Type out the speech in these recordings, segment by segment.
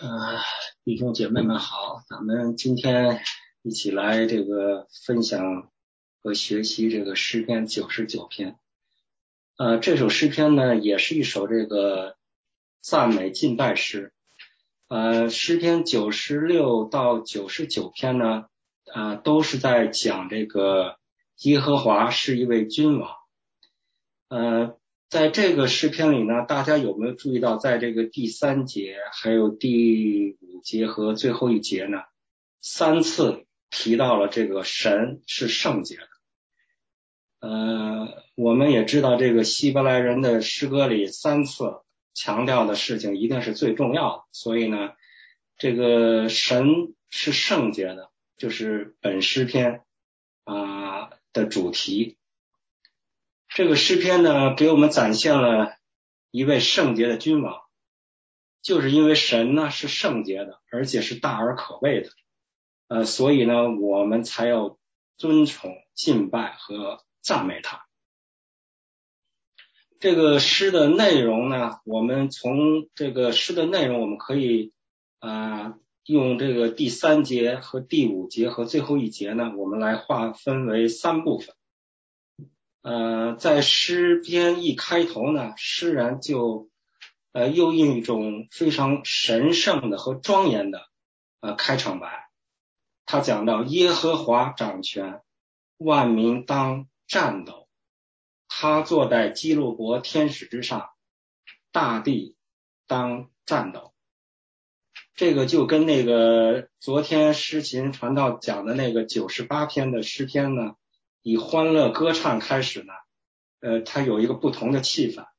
弟兄姐妹们好，咱们今天一起来分享和学习这个诗篇99篇。这首诗篇呢也是一首赞美敬拜诗。诗篇96到99篇呢都是在讲耶和华是一位君王。在这个诗篇里呢，大家有没有注意到，在这个第3节、还有第5节和最后一节呢，3次提到了这个神是圣洁的。我们也知道这个希伯来人的诗歌里3次强调的事情一定是最重要的，所以呢，这个神是圣洁的，就是本诗篇的主题。这个诗篇呢，给我们展现了一位圣洁的君王，就是因为神呢是圣洁的，而且是大而可畏的，所以呢，我们才要尊崇、敬拜和赞美他。这个诗的内容呢，我们从这个诗的内容，我们可以用这个第3节和第5节和最后一节呢，我们来划分为3部分。在诗篇一开头呢，诗人就又用一种非常神圣的和庄严的开场白。他讲到耶和华掌权，万民当战斗，他坐在基路伯天使之上，大地当战斗。这个就跟昨天诗琴传道讲的98篇的诗篇呢，以欢乐歌唱开始呢，它有一个不同的气氛。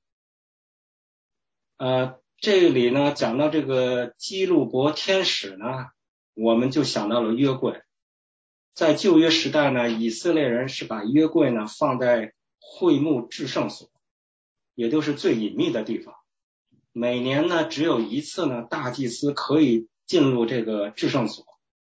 这里呢讲到这个基路伯天使呢，我们就想到了约柜。在旧约时代呢，以色列人是把约柜呢放在会幕至圣所，也就是最隐秘的地方。每年呢只有一次呢，大祭司可以进入这个至圣所。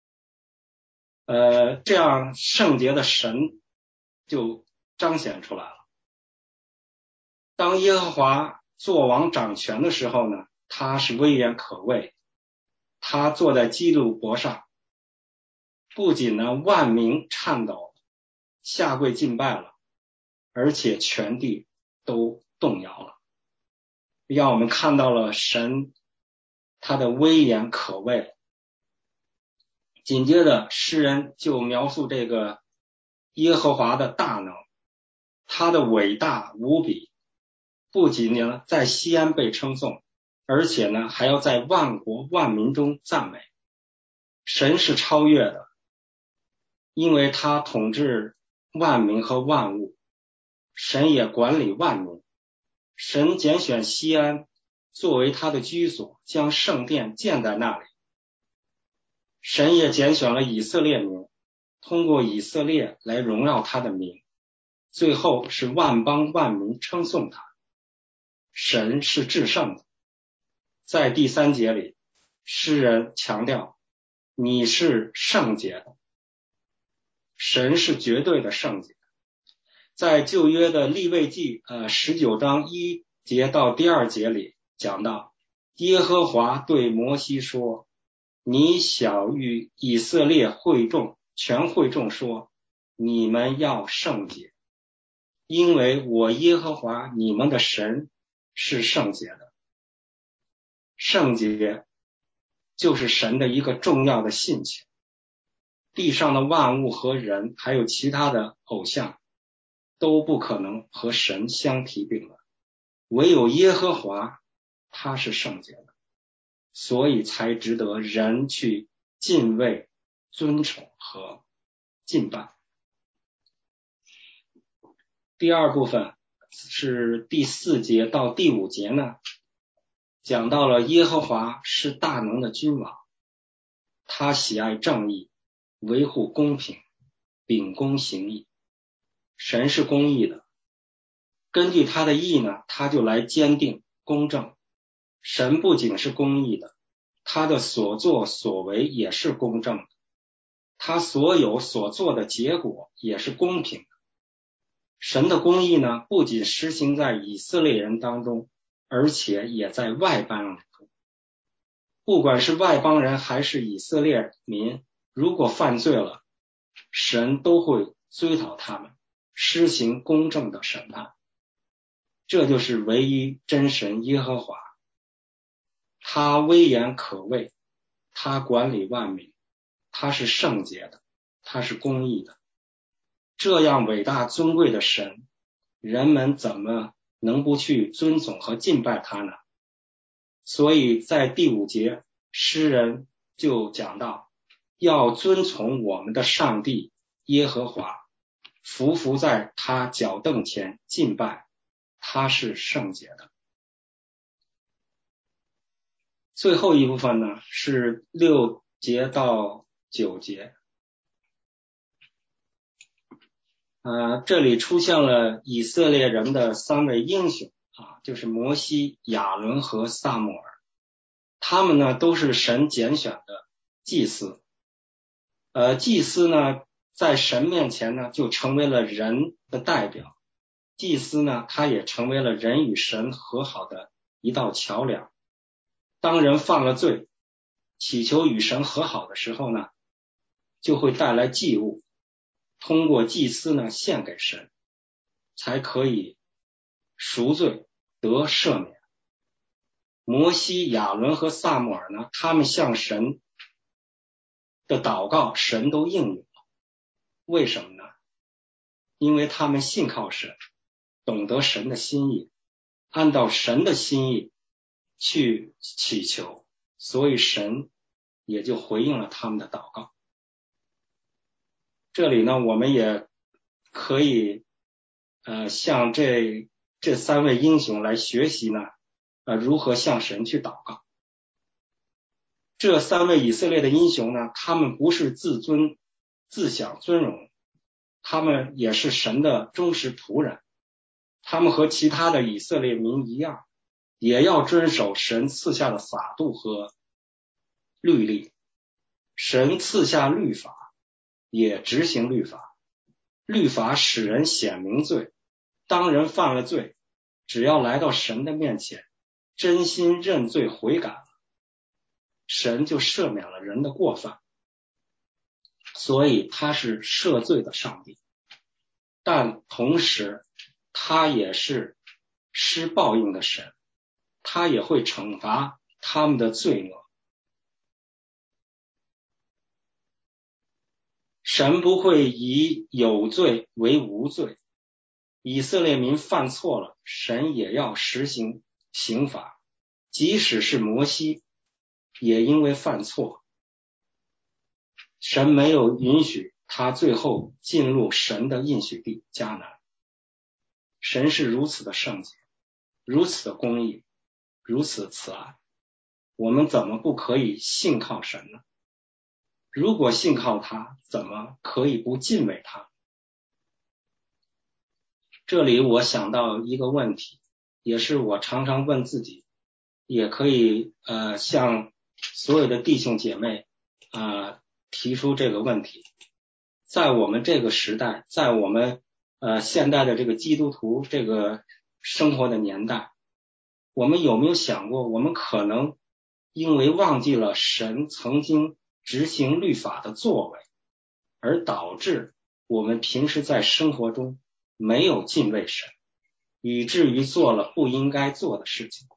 这样圣洁的神就彰显出来了。当耶和华作王掌权的时候呢，他是威严可畏，他坐在基路伯上，不仅呢万民颤抖下跪敬拜了，而且全地都动摇了，让我们看到了神他的威严可畏了。紧接着诗人就描述这个耶和华的大能，他的伟大无比，不仅呢在西安被称颂，而且呢还要在万国万民中赞美。神是超越的，因为他统治万民和万物，神也管理万民。神拣选西安作为他的居所，将圣殿建在那里。神也拣选了以色列民，通过以色列来荣耀他的名，最后是万邦万民称颂他。神是至圣的。在第3节里，诗人强调你是圣洁的，神是绝对的圣洁。在旧约的利未记19章1节到第2节里讲到，耶和华对摩西说，你晓谕以色列会众全会众说，你们要圣洁，因为我耶和华你们的神是圣洁的。圣洁就是神的一个重要的性情，地上的万物和人还有其他的偶像都不可能和神相提并论，唯有耶和华他是圣洁的，所以才值得人去敬畏、尊崇和敬拜。第2部分是第4节到第5节呢，讲到了耶和华是大能的君王，他喜爱正义，维护公平，秉公行义。神是公义的，根据他的义呢，他就来坚定公正。神不仅是公义的，他的所作所为也是公正的，他所有所做的结果也是公平的。神的公义呢，不仅施行在以色列人当中，而且也在外邦人中。 不管是外邦人还是以色列民，如果犯罪了，神都会追讨他们，施行公正的审判。这就是唯一真神耶和华，他威严可畏，他管理万民，他是圣洁的，他是公义的。这样伟大尊贵的神，人们怎么能不去尊崇和敬拜他呢？所以在第5节，诗人就讲到，要遵从我们的上帝耶和华，匍匐在他脚凳前敬拜，他是圣洁的。最后一部分呢，是6节到9节。这里出现了以色列人的3位英雄就是摩西、亚伦和撒母耳。他们呢都是神拣选的祭司。祭司呢在神面前呢就成为了人的代表。祭司呢他也成为了人与神和好的一道桥梁。当人犯了罪，祈求与神和好的时候呢，就会带来祭物，通过祭司呢献给神，才可以赎罪得赦免。摩西、亚伦和撒母耳呢，他们向神的祷告，神都应允了。为什么呢？因为他们信靠神，懂得神的心意，按照神的心意去祈求，所以神也就回应了他们的祷告。这里呢，我们也可以向这3位英雄来学习呢，如何向神去祷告。这3位以色列的英雄呢，他们不是自享尊荣，他们也是神的忠实仆人。他们和其他的以色列民一样，也要遵守神赐下的法度和律例。神赐下律法，也执行律法。律法使人显明罪，当人犯了罪，只要来到神的面前，真心认罪悔改，神就赦免了人的过犯。所以他是赦罪的上帝，但同时他也是施报应的神，他也会惩罚他们的罪恶。神不会以有罪为无罪，以色列民犯错了，神也要实行刑罚，即使是摩西也因为犯错，神没有允许他最后进入神的应许地迦南。神是如此的圣洁，如此的公义，如此慈爱，我们怎么不可以信靠神呢？如果信靠他，怎么可以不敬畏他？这里我想到一个问题，也是我常常问自己，也可以向所有的弟兄姐妹提出这个问题。在我们这个时代，在我们现代的这个基督徒这个生活的年代，我们有没有想过，我们可能因为忘记了神曾经执行律法的作为，而导致我们平时在生活中没有敬畏神，以至于做了不应该做的事情。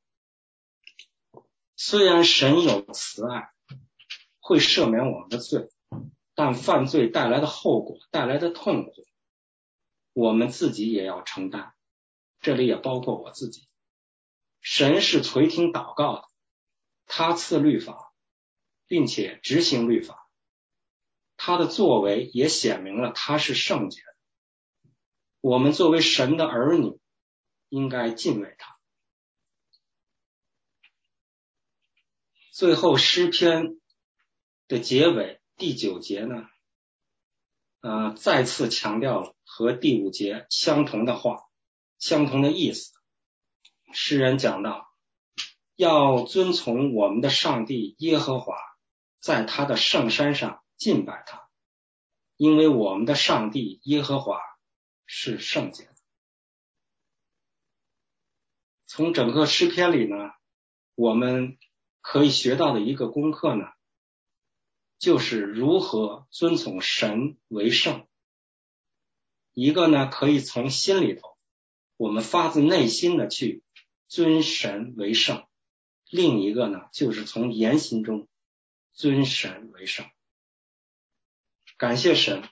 虽然神有慈爱，会赦免我们的罪，但犯罪带来的后果，带来的痛苦，我们自己也要承担，这里也包括我自己。神是垂听祷告的，他赐律法，并且执行律法，他的作为也显明了他是圣洁的。我们作为神的儿女，应该敬畏他。最后诗篇的结尾第9节呢，再次强调了和第5节相同的话，相同的意思。诗人讲到，要遵从我们的上帝耶和华，在他的圣山上敬拜他，因为我们的上帝耶和华是圣洁的。从整个诗篇里呢，我们可以学到的一个功课呢，就是如何遵从神为圣。一个呢，可以从心里头，我们发自内心的去尊神为圣；另一个呢，就是从言行中尊神为圣。感谢神，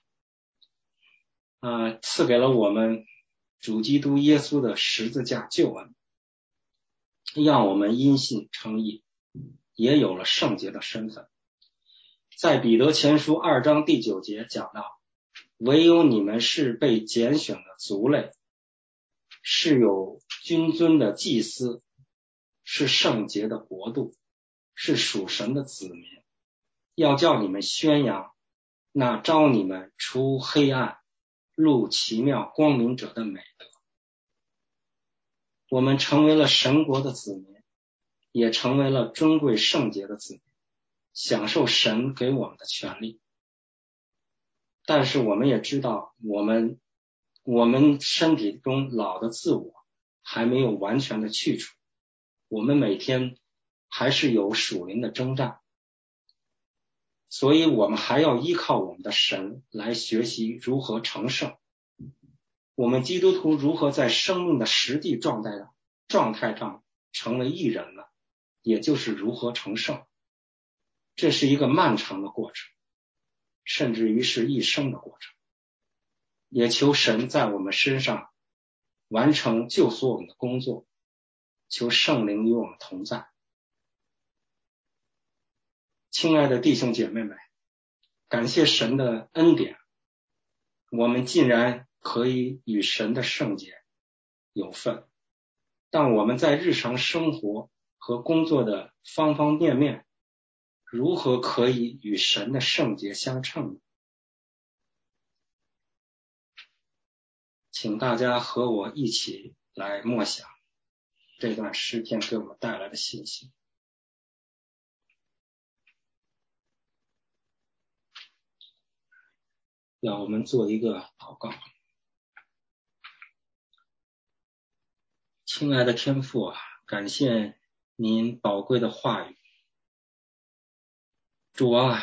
赐给了我们主基督耶稣的十字架救恩，让我们因信称义，也有了圣洁的身份。在彼得前书2章第9节讲到，唯有你们是被拣选的族类，是有君尊的祭司，是圣洁的国度，是属神的子民，要叫你们宣扬那召你们出黑暗入奇妙光明者的美德。我们成为了神国的子民，也成为了尊贵圣洁的子民，享受神给我们的权利。但是我们也知道，我们身体中老的自我还没有完全的去除，我们每天还是有属灵的征战，所以我们还要依靠我们的神来学习如何成圣。我们基督徒如何在生命的实际状态上成为义人呢？也就是如何成圣。这是一个漫长的过程，甚至于是一生的过程。也求神在我们身上完成救赎我们的工作，求圣灵与我们同在。亲爱的弟兄姐妹们，感谢神的恩典，我们竟然可以与神的圣洁有份。但我们在日常生活和工作的方方面面，如何可以与神的圣洁相称呢？请大家和我一起来默想这段诗篇给我们带来的信息。让我们做一个祷告。亲爱的天父啊，感谢您宝贵的话语。主啊，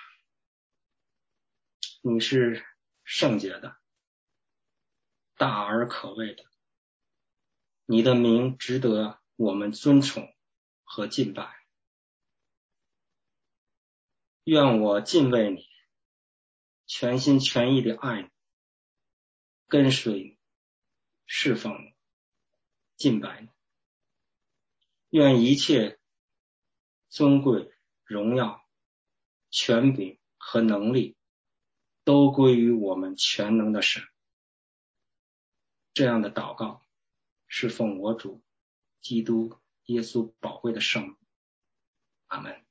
你是圣洁的，大而可畏的，你的名值得我们尊崇和敬拜。愿我敬畏你，全心全意的爱你，跟随你，侍奉你，敬拜你。愿一切尊贵、荣耀、权柄和能力都归于我们全能的神。这样的祷告是奉我主基督耶稣宝贵的圣名。阿们。